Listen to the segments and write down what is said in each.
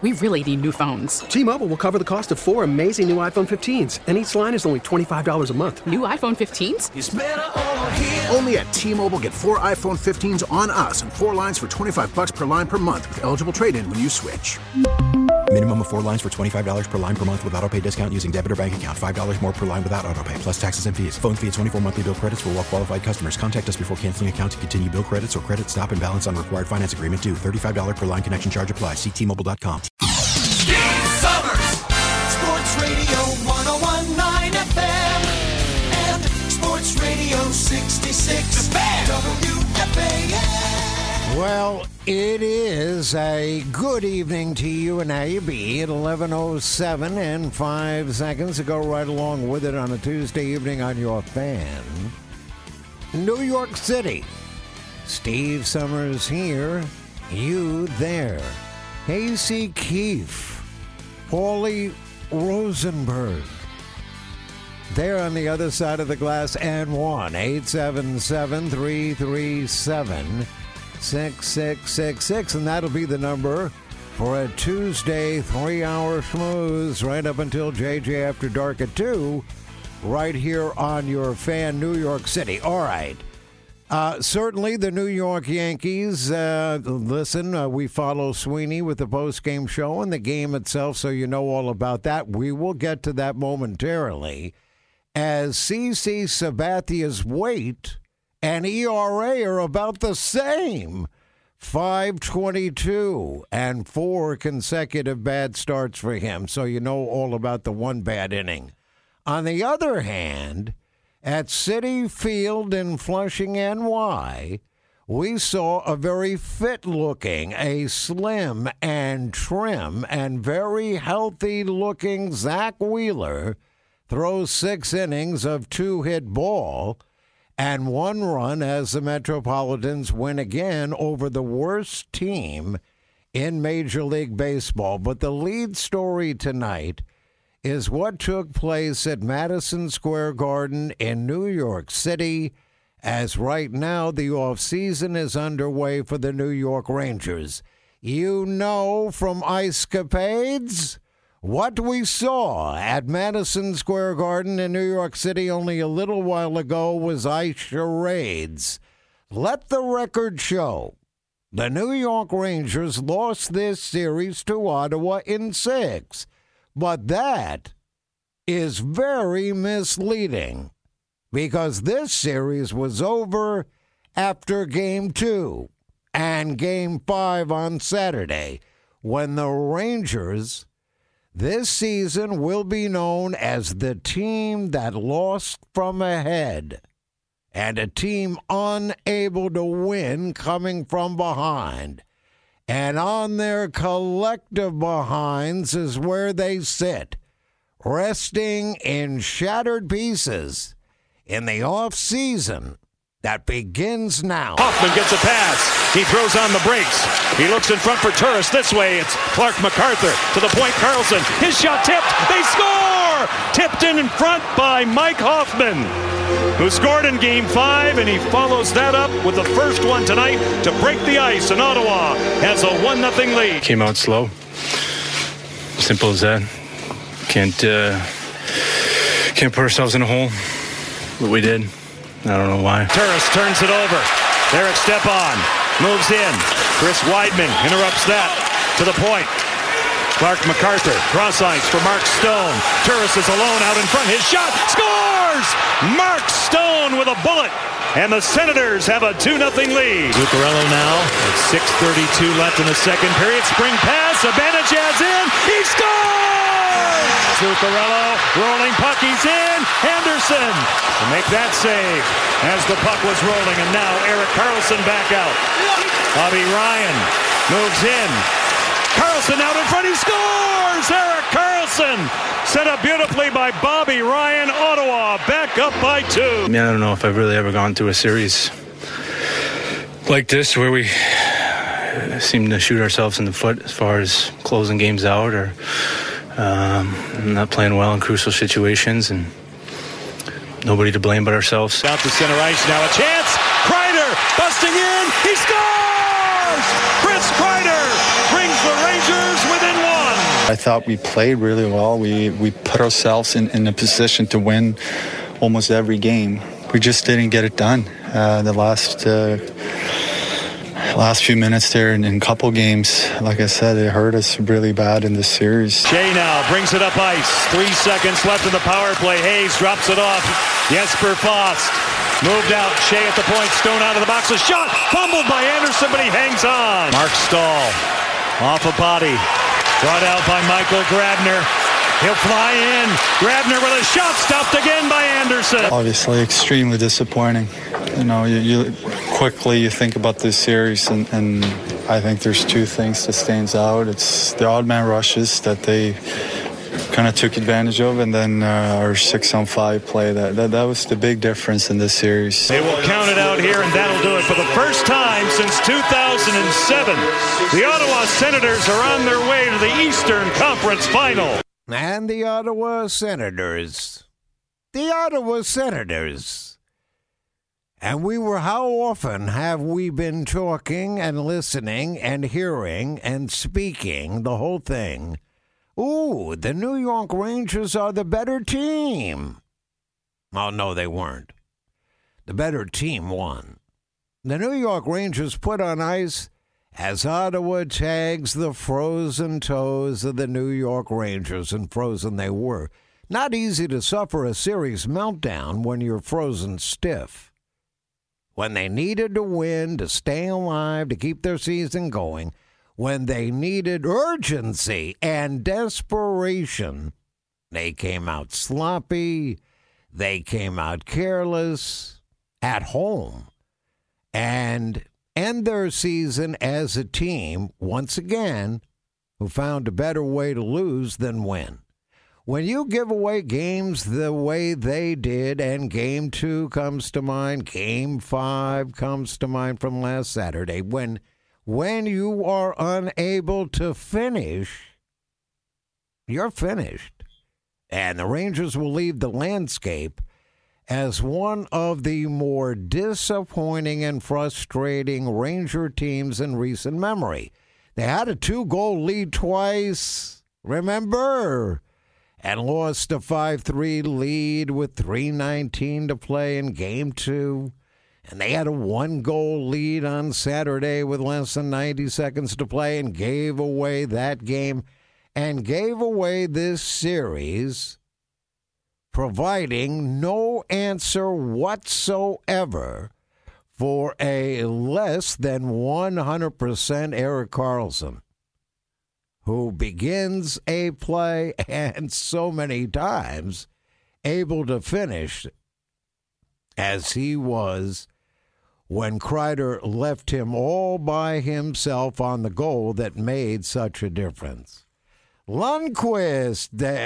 We really need new phones. T-Mobile will cover the cost of 4 amazing new iPhone 15s, and each line is only $25 a month. New iPhone 15s? It's better over here. Only at T-Mobile, get 4 iPhone 15s on us and 4 lines for $25 per line per month with eligible trade-in when you switch. Minimum of 4 lines for $25 per line per month with autopay discount using debit or bank account. $5 more per line without autopay, plus taxes and fees. Phone fee at 24 monthly bill credits for well-qualified customers. Contact us before canceling account to continue bill credits or credit stop and balance on required finance agreement due. $35 per line connection charge applies. See T-Mobile.com. Steve Summers, Sports Radio 101.9 FM and Sports Radio 66 WFAN. Well, it is a good evening to you and AB at 11:07 and 5 seconds to go right along with it on a Tuesday evening on your fan. New York City. Steve Summers here, you there. Casey Keefe, Paulie Rosenberg. There on the other side of the glass, and 1-877-337-6666, and that'll be the number for a Tuesday 3-hour schmooze right up until JJ After Dark at 2, right here on your fan, New York City. All right. Certainly the New York Yankees, we follow Sweeney with the post-game show and the game itself, so you know all about that. We will get to that momentarily. As CC Sabathia's weight and ERA are about the same. 5.22 and 4 consecutive bad starts for him, so you know all about the one bad inning. On the other hand, at Citi Field in Flushing, NY, we saw a very fit-looking, a slim and trim and very healthy-looking Zach Wheeler throw 6 innings of 2-hit ball and 1 run as the Metropolitans win again over the worst team in Major League Baseball. But the lead story tonight is what took place at Madison Square Garden in New York City, as right now the offseason is underway for the New York Rangers. You know from Ice Capades what we saw at Madison Square Garden in New York City only a little while ago was ice charades. Let the record show the New York Rangers lost this series to Ottawa in 6. But that is very misleading because this series was over after Game 2 and Game 5 on Saturday, when the Rangers this season will be known as the team that lost from ahead and a team unable to win coming from behind. And on their collective behinds is where they sit, resting in shattered pieces in the off-season that begins now. Hoffman gets a pass. He throws on the brakes. He looks in front for Turris. This way, it's Clark MacArthur. To the point, Carlson. His shot tipped. They score! Tipped in front by Mike Hoffman, who scored in Game 5, and he follows that up with the first one tonight to break the ice, and Ottawa has a 1-0 lead. Came out slow. Simple as that. Can't put ourselves in a hole, but we did. I don't know why. Turris turns it over. Derek Stepan moves in. Chris Weidman interrupts that. To the point. Clark MacArthur, cross ice for Mark Stone. Turris is alone out in front. His shot scores! Mark Stone with a bullet. And the Senators have a 2-0 lead. Zuccarello now with 6:32 left in the second period. Spring pass. Abanicad's in. He scores! Zuccarello rolling puck. He's in. Henderson to make that save as the puck was rolling. And now Erik Karlsson back out. Bobby Ryan moves in. Karlsson out in front. He scores! Erik Karlsson set up beautifully by Bobby Ryan. Ottawa back up by 2. I mean, I don't know if I've really ever gone through a series like this where we seem to shoot ourselves in the foot as far as closing games out or not playing well in crucial situations, and nobody to blame but ourselves. Out to center ice now. A chance. Kreider busting in. He scores! Chris Kreider brings the Rangers within 1. I thought we played really well. We put ourselves in a position to win almost every game. We just didn't get it done. The last few minutes there in a couple games, like I said, it hurt us really bad in this series. Shea now brings it up ice. 3 seconds left in the power play. Hayes drops it off. Jesper Fast moved out. Shea at the point. Stone out of the box. A shot fumbled by Anderson, but he hangs on. Mark Stahl off a body. Brought out by Michael Grabner. He'll fly in. Grabner with a shot stopped again by Anderson. Obviously, extremely disappointing. You know, you quickly think about this series, and I think there's two things that stands out. It's the odd man rushes that they kind of took advantage of, and then our 6-on-5 play. That was the big difference in this series. They will count it out here, and that'll do it. For the first time since 2007, the Ottawa Senators are on their way to the Eastern Conference Final. And the Ottawa Senators. And how often have we been talking and listening and hearing and speaking the whole thing? Ooh, the New York Rangers are the better team. Oh, no, they weren't. The better team won. The New York Rangers put on ice as Ottawa tags the frozen toes of the New York Rangers, and frozen they were. Not easy to suffer a series meltdown when you're frozen stiff. When they needed to win, to stay alive, to keep their season going, when they needed urgency and desperation, they came out sloppy, they came out careless, at home, and end their season as a team, once again, who found a better way to lose than win. When you give away games the way they did, and Game 2 comes to mind, Game 5 comes to mind from last Saturday, when you are unable to finish, you're finished. And the Rangers will leave the landscape as one of the more disappointing and frustrating Ranger teams in recent memory. They had a 2-goal lead twice, remember? And lost a 5-3 lead with 3:19 to play in Game 2. And they had a 1-goal lead on Saturday with less than 90 seconds to play and gave away that game and gave away this series, providing no answer whatsoever for a less than 100% Erik Karlsson, who begins a play and so many times able to finish as he was when Kreider left him all by himself on the goal that made such a difference. Lundqvist,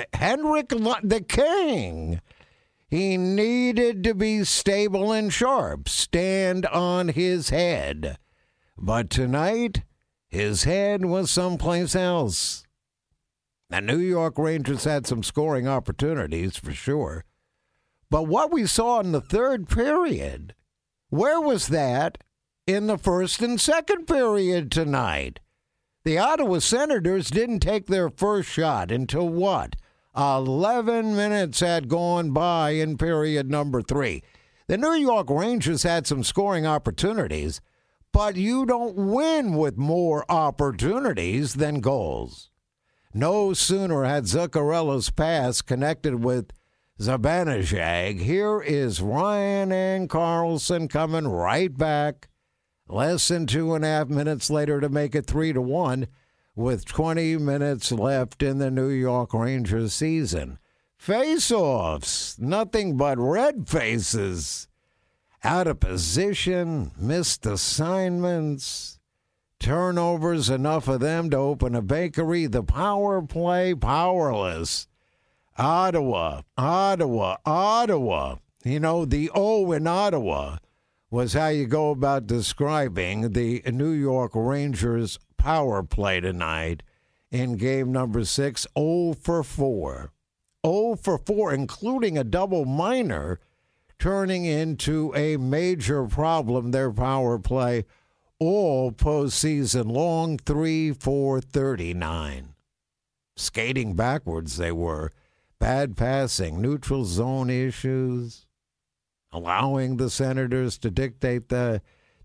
the king, he needed to be stable and sharp, stand on his head. But tonight, his head was someplace else. The New York Rangers had some scoring opportunities for sure. But what we saw in the third period, where was that in the first and second period tonight? The Ottawa Senators didn't take their first shot until what? 11 minutes had gone by in period number 3. The New York Rangers had some scoring opportunities, but you don't win with more opportunities than goals. No sooner had Zuccarello's pass connected with Zibanejad. Here is Ryan and Karlsson coming right back. Less than 2.5 minutes later to make it 3-1 with 20 minutes left in the New York Rangers season. Face-offs, nothing but red faces. Out of position, missed assignments, turnovers, enough of them to open a bakery. The power play, powerless. Ottawa. You know, the O in Ottawa was how you go about describing the New York Rangers power play tonight in game number 6, 0 for 4. 0 for 4, including a double minor, turning into a major problem, their power play, all postseason long, 3-4-39. Skating backwards they were. Bad passing, neutral zone issues, allowing the Senators to dictate the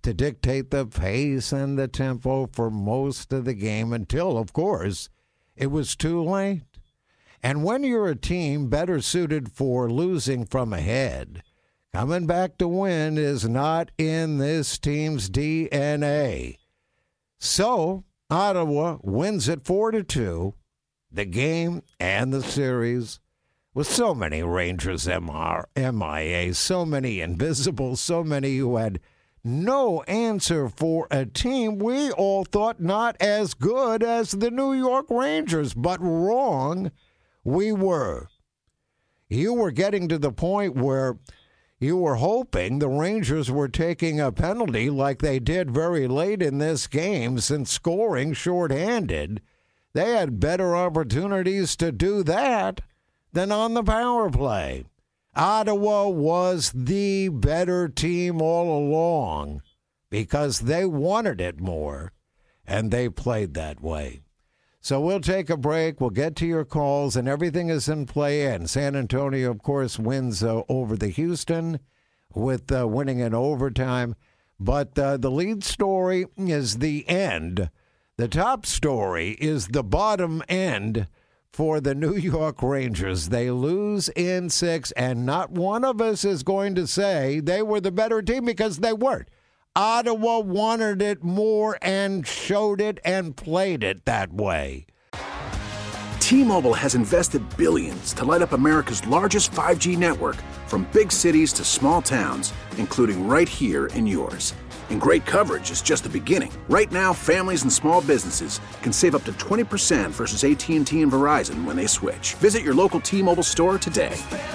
pace and the tempo for most of the game until, of course, it was too late. And when you're a team better suited for losing from ahead, coming back to win is not in this team's DNA. So, Ottawa wins it 4-2, the game and the series, with so many Rangers MIA, so many invisible, so many who had no answer for a team we all thought not as good as the New York Rangers, but wrong we were. You were getting to the point where you were hoping the Rangers were taking a penalty like they did very late in this game, since scoring shorthanded. They had better opportunities to do that than on the power play. Ottawa was the better team all along because they wanted it more, and they played that way. So we'll take a break. We'll get to your calls, and everything is in play. And San Antonio, of course, wins over the Houston with winning in overtime. But the lead story is the end. The top story is the bottom end for the New York Rangers. They lose in 6, and not one of us is going to say they were the better team, because they weren't. Ottawa wanted it more and showed it and played it that way. T-Mobile has invested billions to light up America's largest 5G network, from big cities to small towns, including right here in yours. And great coverage is just the beginning. Right now, families and small businesses can save up to 20% versus AT&T and Verizon when they switch. Visit your local T-Mobile store today.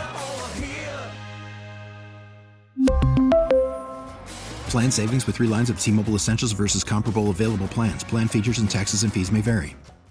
Plan savings with 3 lines of T-Mobile Essentials versus comparable available plans. Plan features and taxes and fees may vary.